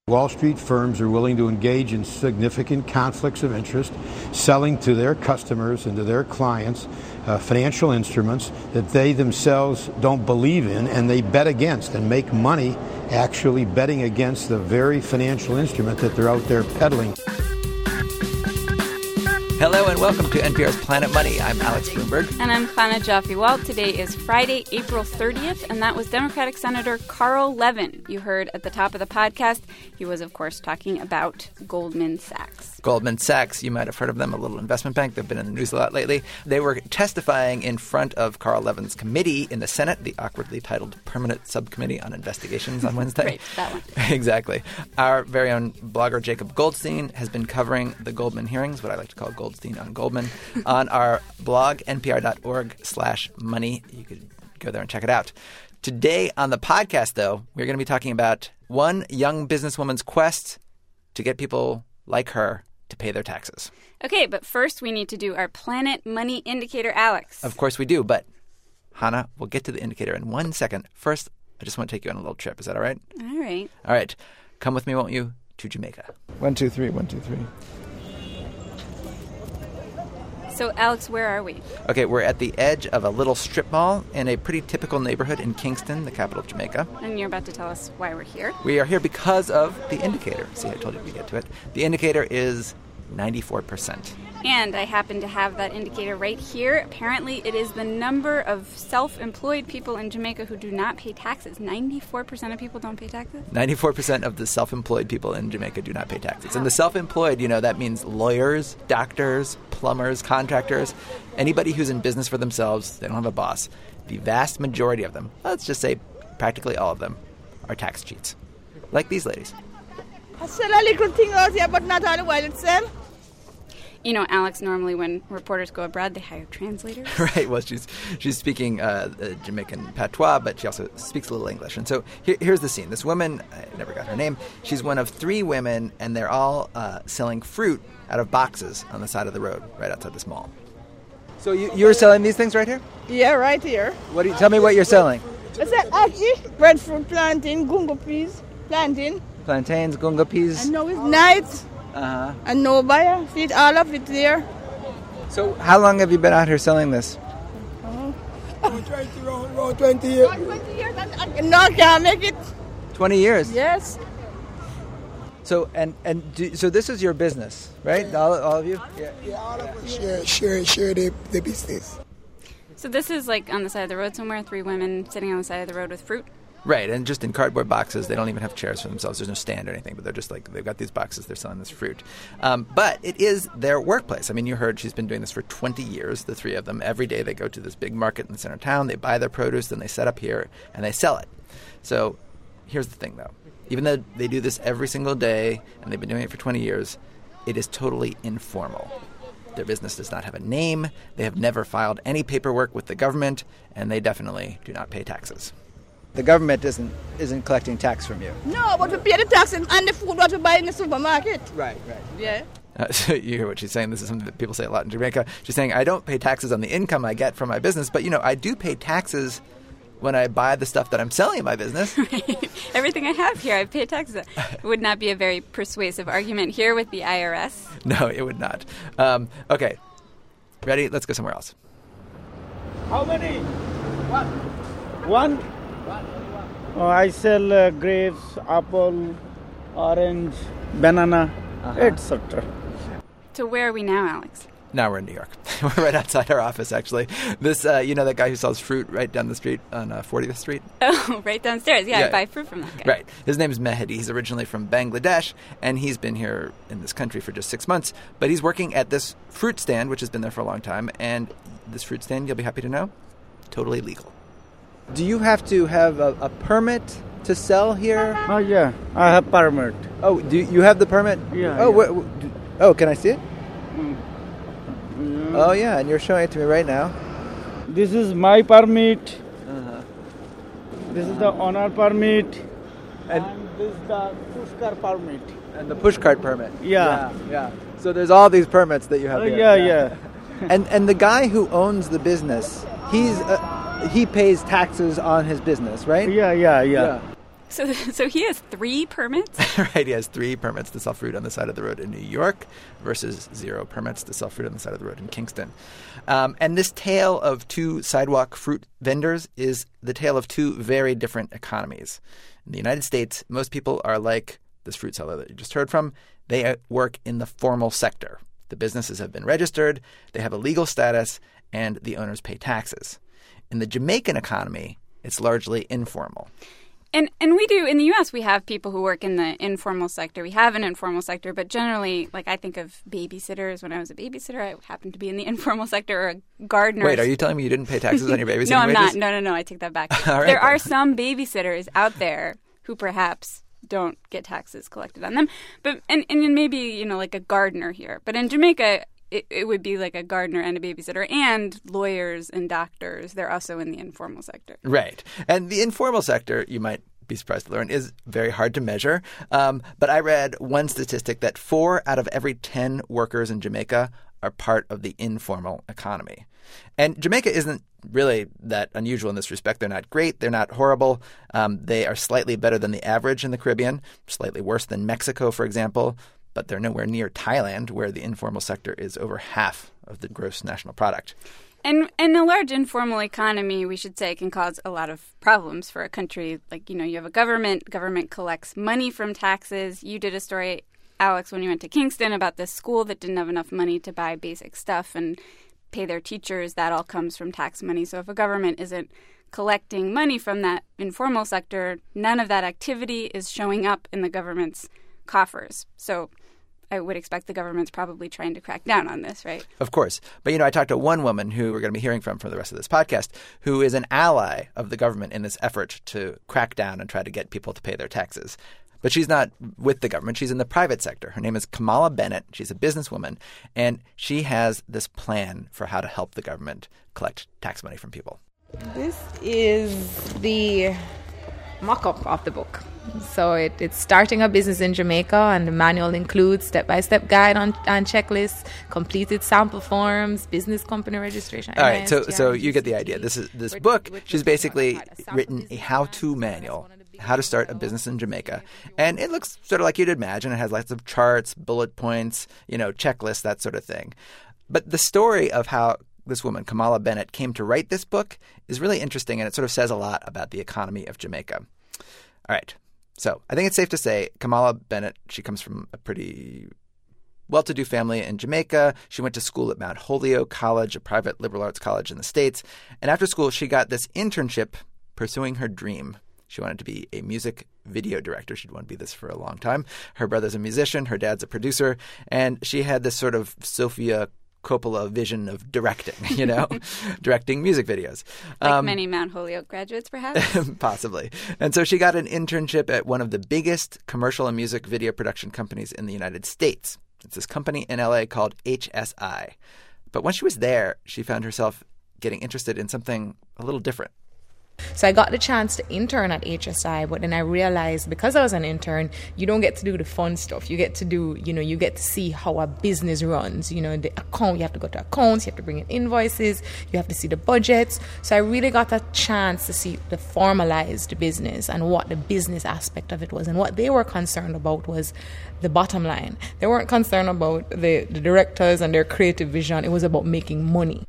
Wall Street firms are willing to engage in significant conflicts of interest, selling to their customers and to their clients financial instruments that they themselves don't believe in and they bet against and make money actually betting against the very financial instrument that they're out there peddling. Hello and welcome to NPR's Planet Money. I'm Alex Bloomberg. And I'm Chana Joffe-Walt. Today is Friday, April 30th, and that was Democratic Senator Carl Levin. You heard at the top of the podcast, he was, of course, talking about Goldman Sachs. Goldman Sachs, you might have heard of them, a little investment bank. They've been in the news a lot lately. They were testifying in front of Carl Levin's committee in the Senate, the awkwardly titled Permanent Subcommittee on Investigations on Wednesday. Right, that one. Exactly. Our very own blogger Jacob Goldstein has been covering the Goldman hearings, what I like to call Goldstein on Goldman, on our blog, npr.org/money. You could go there and check it out. Today on the podcast, though, we're going to be talking about one young businesswoman's quest to get people like her to pay their taxes. Okay, but first we need to do our Planet Money Indicator, Alex. Of course we do, but Hannah, we'll get to the indicator in 1 second. First, I just want to take you on a little trip. Is that all right? All right. All right. Come with me, won't you, to Jamaica. 1, 2, 3, 1, 2, 3. So, Alex, where are we? Okay, we're at the edge of a little strip mall in a pretty typical neighborhood in Kingston, the capital of Jamaica. And you're about to tell us why we're here. We are here because of the indicator. See, I told you we'd get to it. The indicator is 94%. And I happen to have that indicator right here. Apparently, it is the number of self-employed people in Jamaica who do not pay taxes. 94% of people don't pay taxes? 94% of the self-employed people in Jamaica do not pay taxes. And the self-employed, that means lawyers, doctors, plumbers, contractors, anybody who's in business for themselves. They don't have a boss. The vast majority of them, let's just say practically all of them, are tax cheats. Like these ladies. I sell a little thing out here, but not all the while itself. You know, Alex, normally when reporters go abroad, they hire translators. Right. Well, she's speaking Jamaican patois, but she also speaks a little English. And so here's the scene. This woman, I never got her name, she's one of 3 women, and they're all selling fruit out of boxes on the side of the road right outside this mall. So you're selling these things right here? Yeah, right here. Tell me what you're selling. I said ackee, breadfruit, plantain, gungo peas, plantain. Plantains, gunga peas. And now it's night. Uh-huh. And no buyer. Feed all of it there. So how long have you been out here selling this? Around 20 years. 20 years. No, I can't make it. 20 years? Yes. So so this is your business, right? Yeah. All of you? Yeah, all of us share the business. So this is like on the side of the road somewhere, 3 women sitting on the side of the road with fruit? Right, and just in cardboard boxes. They don't even have chairs for themselves. There's no stand or anything, but they're just they've got these boxes. They're selling this fruit. But it is their workplace. I mean, you heard she's been doing this for 20 years, the 3 of them. Every day they go to this big market in the center of town. They buy their produce, then they set up here, and they sell it. So here's the thing, though. Even though they do this every single day, and they've been doing it for 20 years, it is totally informal. Their business does not have a name. They have never filed any paperwork with the government, and they definitely do not pay taxes. The government isn't collecting tax from you. No, but we pay the taxes and the food what we buy in the supermarket. Right. Yeah. So you hear what she's saying. This is something that people say a lot in Jamaica. She's saying, I don't pay taxes on the income I get from my business, but, I do pay taxes when I buy the stuff that I'm selling in my business. Right. Everything I have here, I pay taxes. It would not be a very persuasive argument here with the IRS. No, it would not. Okay. Ready? Let's go somewhere else. How many? One? I sell grapes, apple, orange, banana, etc. So where are we now, Alex? Now we're in New York. We're right outside our office, actually. This, that guy who sells fruit right down the street on 40th Street? Oh, right downstairs. Yeah, I buy fruit from that guy. Right. His name is Mehdi. He's originally from Bangladesh, and he's been here in this country for just 6 months. But he's working at this fruit stand, which has been there for a long time. And this fruit stand, you'll be happy to know, totally legal. Do you have to have a permit to sell here? Oh, yeah. I have permit. Oh, do you have the permit? Yeah. Oh, yeah. Can I see it? Oh, yeah, and you're showing it to me right now. This is my permit. Uh-huh. This is the owner permit. And this is the pushcart permit. And the pushcart permit. Yeah. So there's all these permits that you have here. Yeah. And the guy who owns the business, he pays taxes on his business, right? Yeah. So he has 3 permits? Right, he has 3 permits to sell fruit on the side of the road in New York versus 0 permits to sell fruit on the side of the road in Kingston. And this tale of 2 sidewalk fruit vendors is the tale of 2 very different economies. In the United States, most people are like this fruit seller that you just heard from. They work in the formal sector. The businesses have been registered, they have a legal status, and the owners pay taxes. In the Jamaican economy, it's largely informal. And we do, in the U.S., we have people who work in the informal sector. We have an informal sector, but generally, like I think of babysitters. When I was a babysitter, I happened to be in the informal sector, or a gardener. Wait, are you telling me you didn't pay taxes on your babysitting No, I'm wages? not. No, I take that back. All right, there are some babysitters out there who perhaps don't get taxes collected on them. But and maybe, like a gardener here. But in Jamaica, it would be like a gardener and a babysitter, and lawyers and doctors. They're also in the informal sector. Right. And the informal sector, you might be surprised to learn, is very hard to measure. But I read one statistic that 4 out of every 10 workers in Jamaica are part of the informal economy. And Jamaica isn't really that unusual in this respect. They're not great. They're not horrible. They are slightly better than the average in the Caribbean, slightly worse than Mexico, for example. But they're nowhere near Thailand, where the informal sector is over half of the gross national product. And a large informal economy, we should say, can cause a lot of problems for a country. Like, you have a government collects money from taxes. You did a story, Alex, when you went to Kingston about this school that didn't have enough money to buy basic stuff and pay their teachers. That all comes from tax money. So if a government isn't collecting money from that informal sector, none of that activity is showing up in the government's coffers. So I would expect the government's probably trying to crack down on this, right? Of course. But, I talked to one woman who we're going to be hearing from for the rest of this podcast, who is an ally of the government in this effort to crack down and try to get people to pay their taxes. But she's not with the government. She's in the private sector. Her name is Kamala Bennett. She's a businesswoman, and she has this plan for how to help the government collect tax money from people. This is the mock-up of the book. So it's starting a business in Jamaica, and the manual includes step-by-step guide on checklists, completed sample forms, business company registration. All right, so you get the idea. This book, she's basically written a how-to manual, how to start a business in Jamaica. And it looks sort of like you'd imagine. It has lots of charts, bullet points, checklists, that sort of thing. But the story of how this woman, Kamala Bennett, came to write this book is really interesting, and it sort of says a lot about the economy of Jamaica. All right. So I think it's safe to say Kamala Bennett, she comes from a pretty well-to-do family in Jamaica. She went to school at Mount Holyoke College, a private liberal arts college in the States. And after school, she got this internship pursuing her dream. She wanted to be a music video director. She'd wanted to be this for a long time. Her brother's a musician. Her dad's a producer. And she had this sort of Sofia Coppola vision of directing, directing music videos. Like many Mount Holyoke graduates, perhaps? Possibly. And so she got an internship at one of the biggest commercial and music video production companies in the United States. It's this company in LA called HSI. But once she was there, she found herself getting interested in something a little different. So I got the chance to intern at HSI, but then I realized because I was an intern, you don't get to do the fun stuff. You get to do, you get to see how a business runs. The account, you have to go to accounts, you have to bring in invoices, you have to see the budgets. So I really got a chance to see the formalized business and what the business aspect of it was. And what they were concerned about was the bottom line. They weren't concerned about the directors and their creative vision. It was about making money.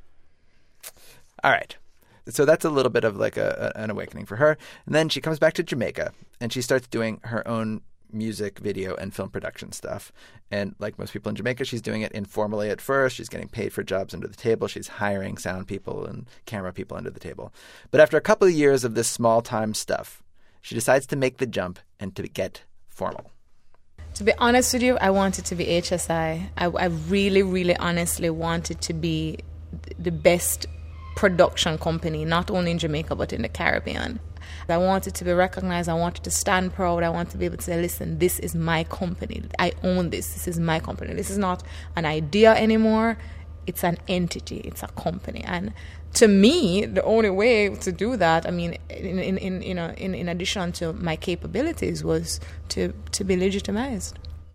All right. So that's a little bit of like an awakening for her. And then she comes back to Jamaica and she starts doing her own music, video, and film production stuff. And like most people in Jamaica, she's doing it informally at first. She's getting paid for jobs under the table. She's hiring sound people and camera people under the table. But after a couple of years of this small-time stuff, she decides to make the jump and to get formal. To be honest with you, I wanted to be HSI. I really, really honestly wanted to be the best production company, not only in Jamaica, but in the Caribbean. I wanted to be recognized. I wanted to stand proud. I wanted to be able to say, listen, this is my company. I own this. This is my company. This is not an idea anymore. It's an entity. It's a company. And to me, the only way to do that, I mean, in addition to my capabilities, was to be legitimized.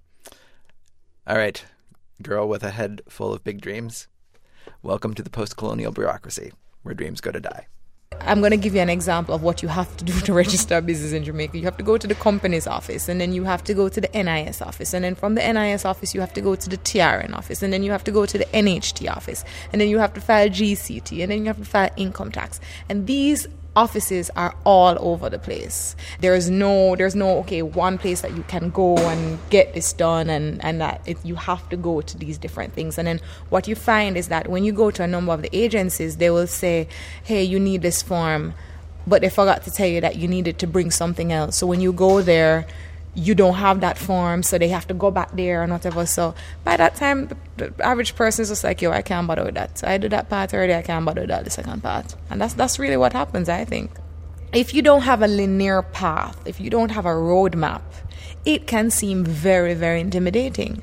All right, girl with a head full of big dreams. Welcome to the post-colonial bureaucracy, where dreams go to die. I'm going to give you an example of what you have to do to register a business in Jamaica. You have to go to the company's office, and then you have to go to the NIS office. And then from the NIS office, you have to go to the TRN office. And then you have to go to the NHT office. And then you have to file GCT. And then you have to file income tax. And these offices are all over the place. There's no one place that you can go and get this done, and that you have to go to these different things. And then what you find is that when you go to a number of the agencies, they will say, hey, you need this form, but they forgot to tell you that you needed to bring something else. So when you go there, you don't have that form, so they have to go back there and whatever. So by that time, the average person is just like, yo, I can't bother with that. So I do that part already, I can't bother with that, the second part. And that's really what happens, I think. If you don't have a linear path, if you don't have a roadmap, it can seem very, very intimidating.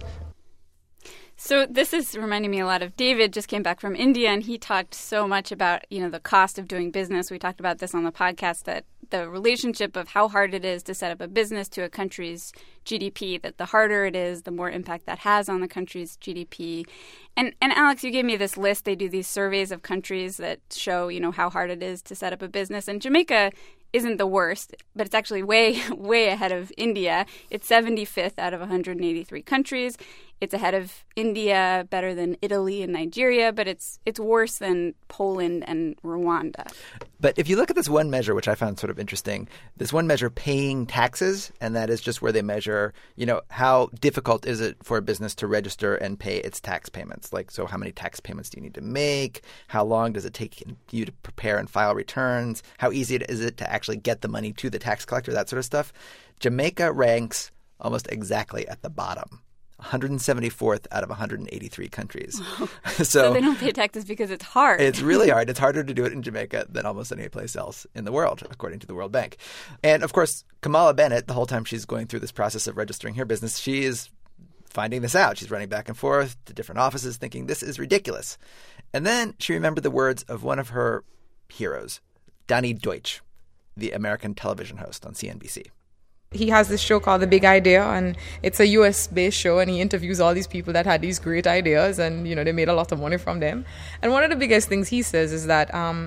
So this is reminding me a lot of David. Just came back from India, and he talked so much about, the cost of doing business. We talked about this on the podcast, that the relationship of how hard it is to set up a business to a country's GDP, that the harder it is, the more impact that has on the country's GDP. And Alex, you gave me this list. They do these surveys of countries that show, how hard it is to set up a business. And Jamaica isn't the worst, but it's actually way, way ahead of India. It's 75th out of 183 countries. It's ahead of India, better than Italy and Nigeria, but it's worse than Poland and Rwanda. But if you look at this one measure, which I found sort of interesting, this one measure paying taxes, and that is just where they measure, how difficult is it for a business to register and pay its tax payments? Like, so how many tax payments do you need to make? How long does it take you to prepare and file returns? How easy is it to actually get the money to the tax collector? That sort of stuff. Jamaica ranks almost exactly at the bottom. 174th out of 183 countries. So they don't pay taxes because it's hard. It's really hard. It's harder to do it in Jamaica than almost any place else in the world, according to the World Bank. And of course, Kamala Bennett, the whole time she's going through this process of registering her business, she is finding this out. She's running back and forth to different offices thinking this is ridiculous. And then she remembered the words of one of her heroes, Donny Deutsch, the American television host on CNBC. He has this show called The Big Idea, and it's a US-based show, and he interviews all these people that had these great ideas, and they made a lot of money from them. And one of the biggest things he says is that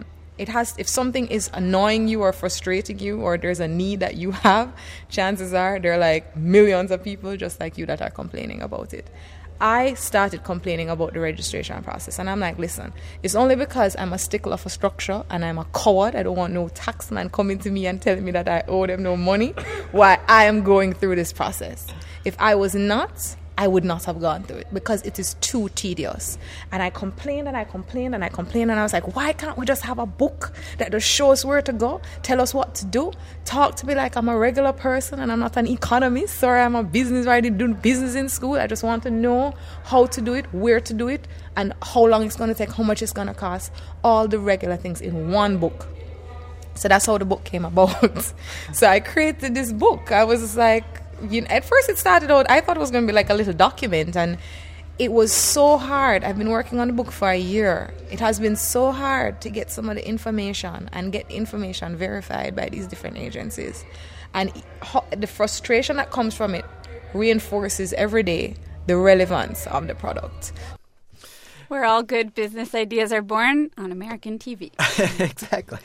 if something is annoying you or frustrating you, or there's a need that you have, chances are there are like millions of people just like you that are complaining about it. I started complaining about the registration process, and I'm like, listen, it's only because I'm a stickler for structure and I'm a coward. I don't want no taxman coming to me and telling me that I owe them no money why I am going through this process. If I was not, I would not have gone through it because it is too tedious. And I complained and I complained and I complained, and I was like, why can't we just have a book that just shows us where to go, tell us what to do, talk to me like I'm a regular person and I'm not an economist or I'm a business, or I didn't do business in school. I just want to know how to do it, where to do it, and how long it's going to take, how much it's going to cost, all the regular things in one book. So that's how the book came about. So I created this book. I was just like, at first it started out, I thought it was going to be like a little document, and it was so hard. I've been working on the book for a year. It has been so hard to get some of the information and get information verified by these different agencies. And the frustration that comes from it reinforces every day the relevance of the product. Where all good business ideas are born on American TV. Exactly.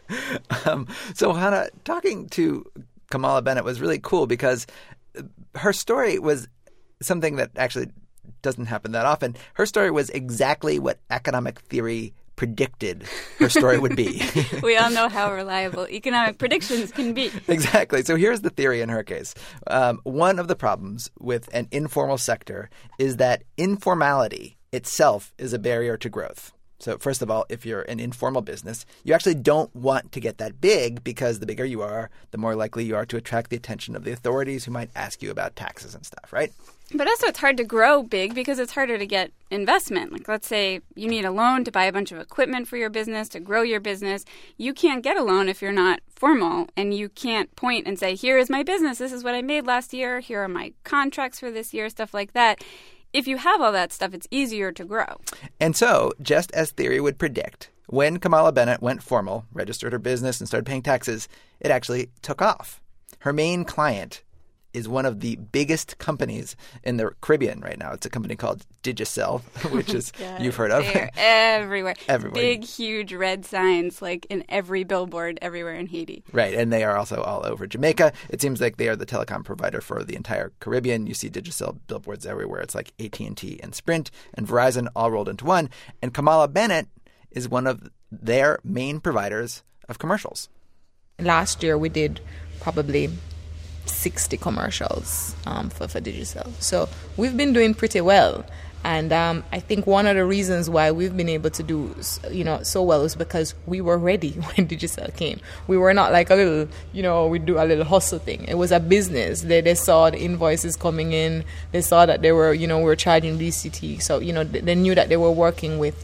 So Hannah, talking to Kamala Bennett was really cool because her story was something that actually doesn't happen that often. Her story was exactly what economic theory predicted her story would be. We all know how reliable economic predictions can be. Exactly. So here's the theory in her case. One of the problems with an informal sector is that informality itself is a barrier to growth. So first of all, if you're an informal business, you actually don't want to get that big because the bigger you are, the more likely you are to attract the attention of the authorities who might ask you about taxes and stuff, right? But also it's hard to grow big because it's harder to get investment. Like let's say you need a loan to buy a bunch of equipment for your business, to grow your business. You can't get a loan if you're not formal, and you can't point and say, here is my business, this is what I made last year, here are my contracts for this year, stuff like that. If you have all that stuff, it's easier to grow. And so, just as theory would predict, when Kamala Bennett went formal, registered her business, and started paying taxes, it actually took off. Her main client is one of the biggest companies in the Caribbean right now. It's a company called Digicel, which is you've heard of. They're everywhere. Everywhere. Big, huge red signs like in every billboard everywhere in Haiti. Right, and they are also all over Jamaica. It seems like they are the telecom provider for the entire Caribbean. You see Digicel billboards everywhere. It's like AT&T and Sprint and Verizon all rolled into one. And Kamala Bennett is one of their main providers of commercials. Last year we did probably 60 commercials for Digicel. So we've been doing pretty well. And I think one of the reasons why we've been able to do so well is because we were ready when Digicel came. We were not like a little, we do a little hustle thing. It was a business. They saw the invoices coming in. They saw that they were, we were charging DCT. So, they knew that they were working with,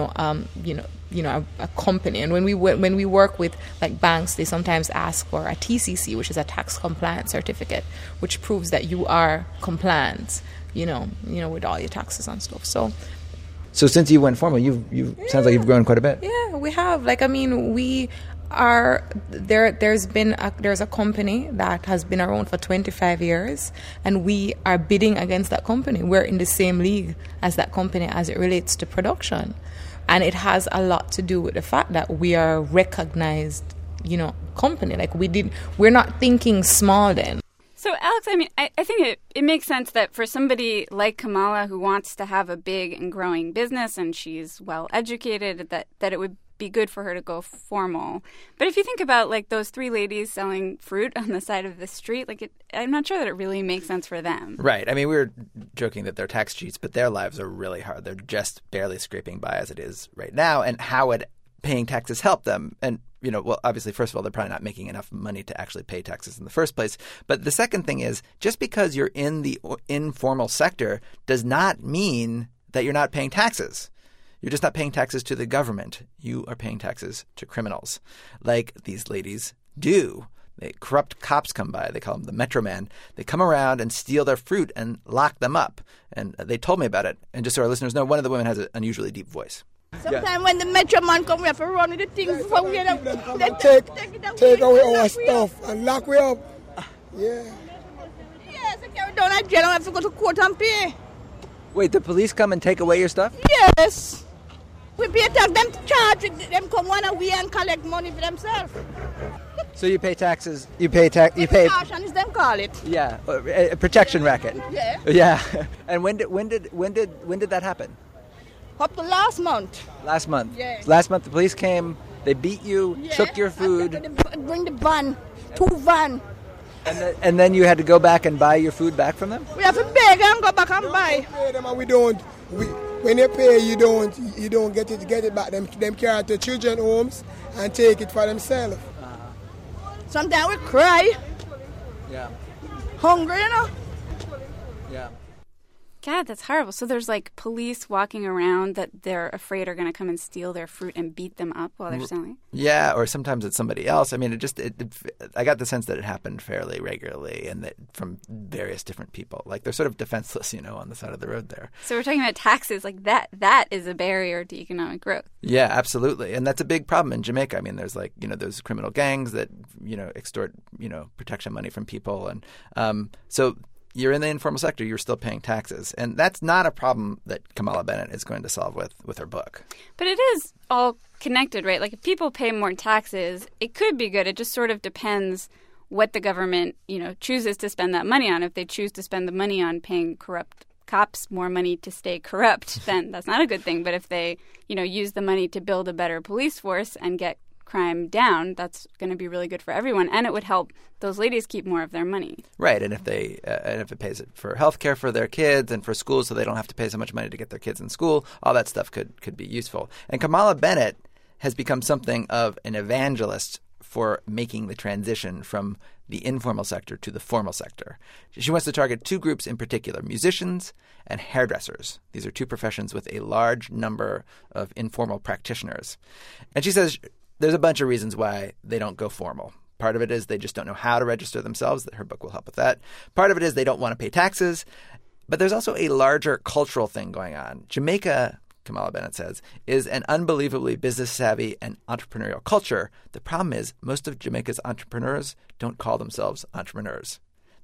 a company. And when we work with like banks, they sometimes ask for a TCC, which is a tax compliance certificate, which proves that you are compliant, with all your taxes and stuff. So since you went formal, sounds like you've grown quite a bit. Yeah, we have. We are there. There's a company that has been around for 25 years, and we are bidding against that company. We're in the same league as that company as it relates to production. And it has a lot to do with the fact that we are a recognized, company. We're not thinking small then. So, Alex, I think it makes sense that for somebody like Kamala who wants to have a big and growing business and she's well educated, that it would be good for her to go formal. But if you think about those three ladies selling fruit on the side of the street, I'm not sure that it really makes sense for them. Right. We were joking that they're tax cheats, but their lives are really hard. They're just barely scraping by as it is right now. And how would paying taxes help them? And obviously, first of all, they're probably not making enough money to actually pay taxes in the first place. But the second thing is, just because you're in the informal sector does not mean that you're not paying taxes. You're just not paying taxes to the government. You are paying taxes to criminals, like these ladies do. Corrupt cops come by. They call them the Metro Man. They come around and steal their fruit and lock them up. And they told me about it. And just so our listeners know, one of the women has an unusually deep voice. Sometimes when the Metro Man come, we have to run with the things before we get up. Take away our stuff and lock we up. Yeah. Yes, I carry down at jail. I have to go to court and pay. Wait, the police come and take away your stuff? Yes. We pay tax. Them charge. Them come one away and collect money for themselves. So you pay taxes. You pay tax. You pay. Caution is them call it. Yeah, a protection racket. Yeah. Yeah. And when did that happen? Up to last month. Last month. Yeah. Last month the police came. They beat you. Yeah. Took your food. Bring the van. 2 van. And then you had to go back and buy your food back from them? We have to beg and go back and buy. Pay them and we don't. When they pay, you don't get it back. Them carry it to children homes and take it for themselves. Sometimes we cry. Yeah. Hungry, Yeah. God, that's horrible. So there's police walking around that they're afraid are going to come and steal their fruit and beat them up while they're selling? Yeah, or sometimes it's somebody else. I got the sense that it happened fairly regularly and that from various different people. They're sort of defenseless, on the side of the road there. So we're talking about taxes. That is a barrier to economic growth. Yeah, absolutely. And that's a big problem in Jamaica. There's those criminal gangs that, extort, protection money from people. And so you're in the informal sector, you're still paying taxes. And that's not a problem that Kamala Bennett is going to solve with her book. But it is all connected, right? If people pay more taxes, it could be good. It just sort of depends what the government, chooses to spend that money on. If they choose to spend the money on paying corrupt cops more money to stay corrupt, then that's not a good thing. But if they, use the money to build a better police force and get crime down, that's going to be really good for everyone, and it would help those ladies keep more of their money. Right, and if it pays it for health care for their kids and for schools so they don't have to pay so much money to get their kids in school, all that stuff could be useful. And Kamala Bennett has become something of an evangelist for making the transition from the informal sector to the formal sector. She wants to target 2 groups in particular, musicians and hairdressers. These are 2 professions with a large number of informal practitioners. And she says there's a bunch of reasons why they don't go formal. Part of it is they just don't know how to register themselves. That her book will help with that. Part of it is they don't want to pay taxes. But there's also a larger cultural thing going on. Jamaica, Kamala Bennett says, is an unbelievably business-savvy and entrepreneurial culture. The problem is most of Jamaica's entrepreneurs don't call themselves entrepreneurs.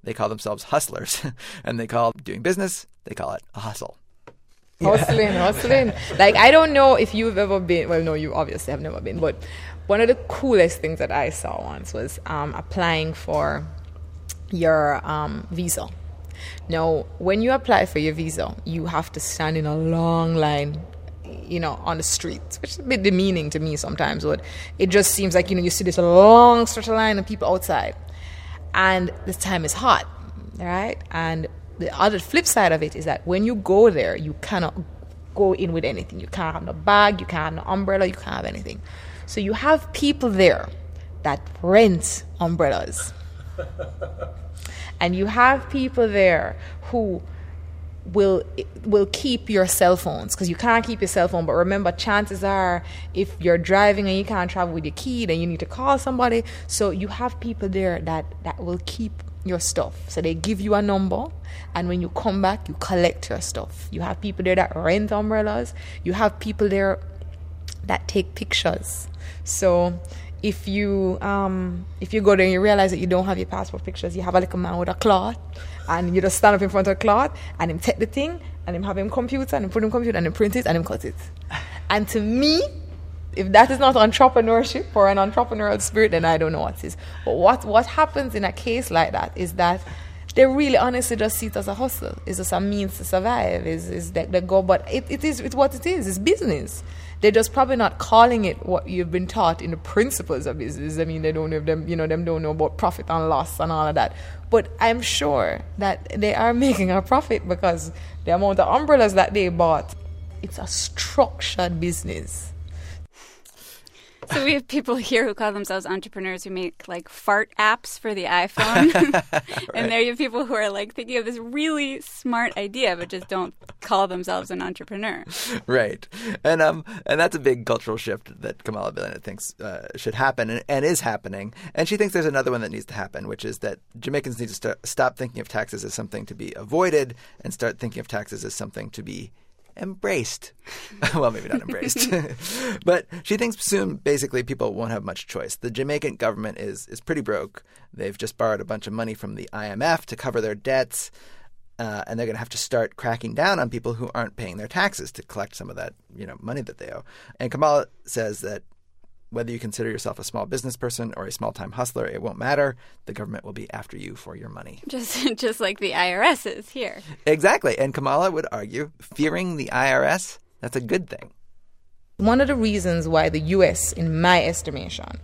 they call themselves hustlers. And they call doing business, they call it a hustle. Hustling. Like, I don't know if you've ever been, well, no, you obviously have never been, but one of the coolest things that I saw once was applying for your visa. Now, when you apply for your visa, you have to stand in a long line, on the streets, which is a bit demeaning to me sometimes, but it just seems like, you see this long stretch of line of people outside. And the time is hot, right? And the other flip side of it is that when you go there, you cannot go in with anything. You can't have no bag, you can't have no umbrella, you can't have anything. So you have people there that rent umbrellas. And you have people there who will keep your cell phones, because you can't keep your cell phone. But remember, chances are, if you're driving and you can't travel with your key, then you need to call somebody. So you have people there that will keep your stuff. So they give you a number, and when you come back, you collect your stuff. You have people there that rent umbrellas. You have people there that take pictures. So if you go there and you realize that you don't have your passport pictures, you have a little man with a cloth, and you just stand up in front of a cloth, and him take the thing, and him have him computer, and him put him computer, and him print it, and him cut it. And to me, if that is not entrepreneurship or an entrepreneurial spirit, then I don't know what is. But what happens in a case like that is that they really honestly just see it as a hustle. It's just a means to survive. Is that they go, but it's what it is. It's business. They're just probably not calling it what you've been taught in the principles of business. I mean, they don't know them don't know about profit and loss and all of that. But I'm sure that they are making a profit, because the amount of umbrellas that they bought, it's a structured business. So we have people here who call themselves entrepreneurs who make like fart apps for the iPhone. Right. And there you have people who are like thinking of this really smart idea but just don't call themselves an entrepreneur. Right. And that's a big cultural shift that Kamala Bennett thinks should happen and is happening. And she thinks there's another one that needs to happen, which is that Jamaicans need to stop thinking of taxes as something to be avoided and start thinking of taxes as something to be embraced. Well, maybe not embraced. But she thinks soon, basically, people won't have much choice. The Jamaican government is pretty broke. They've just borrowed a bunch of money from the IMF to cover their debts, and they're going to have to start cracking down on people who aren't paying their taxes to collect some of that, money that they owe. And Kamala says that whether you consider yourself a small business person or a small-time hustler, it won't matter. The government will be after you for your money. Just like the IRS is here. Exactly. And Kamala would argue, fearing the IRS, that's a good thing. One of the reasons why the U.S., in my estimation,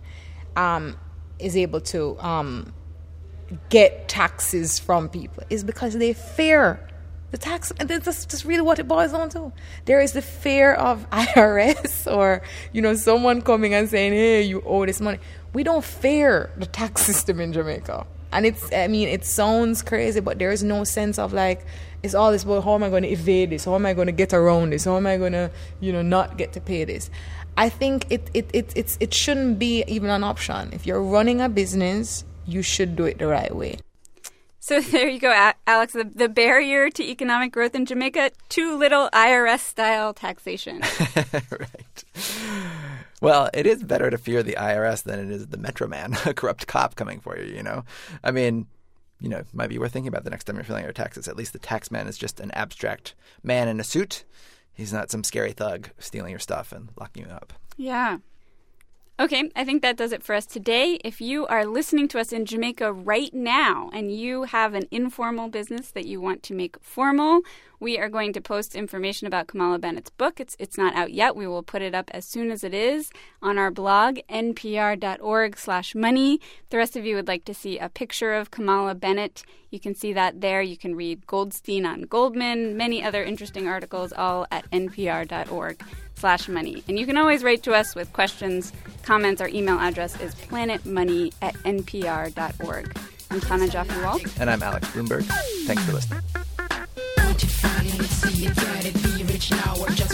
is able to get taxes from people is because they fear the tax. And that's really what it boils down to. There is the fear of IRS or, someone coming and saying, hey, you owe this money. We don't fear the tax system in Jamaica. And it sounds crazy, but there is no sense of it's all this about how am I going to evade this? How am I going to get around this? How am I going to, not get to pay this? I think it shouldn't be even an option. If you're running a business, you should do it the right way. So there you go, Alex. The barrier to economic growth in Jamaica, too little IRS-style taxation. Right. Well, it is better to fear the IRS than it is the Metro Man, a corrupt cop coming for you, I mean, it might be worth thinking about the next time you're filing your taxes. At least the tax man is just an abstract man in a suit. He's not some scary thug stealing your stuff and locking you up. Yeah. Okay, I think that does it for us today. If you are listening to us in Jamaica right now and you have an informal business that you want to make formal, we are going to post information about Kamala Bennett's book. It's not out yet. We will put it up as soon as it is on our blog, npr.org/money. If the rest of you would like to see a picture of Kamala Bennett, you can see that there. You can read Goldstein on Goldman, many other interesting articles, all at npr.org/money. And you can always write to us with questions, comments. Our email address is planetmoney@npr.org. I'm Tana Jaffe-Walt. And I'm Alex Bloomberg. Thanks for listening. See you gotta be rich now or just